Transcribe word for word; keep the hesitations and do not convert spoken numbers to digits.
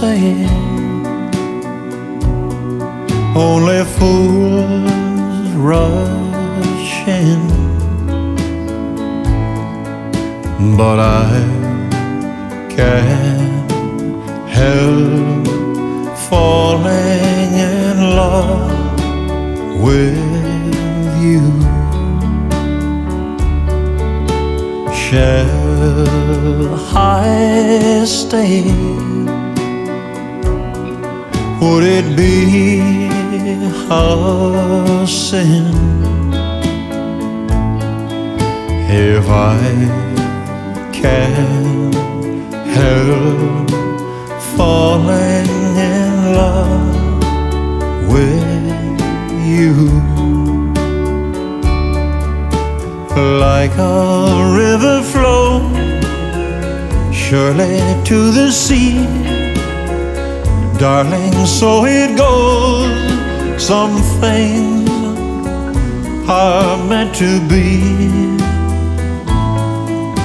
say only fools rush in, but I can't help falling in love with you. Shall I stay? Would it be a sin if I can't help falling in love with you? Like a river flows surely to the sea, darling, so it goes. Some things are meant to be.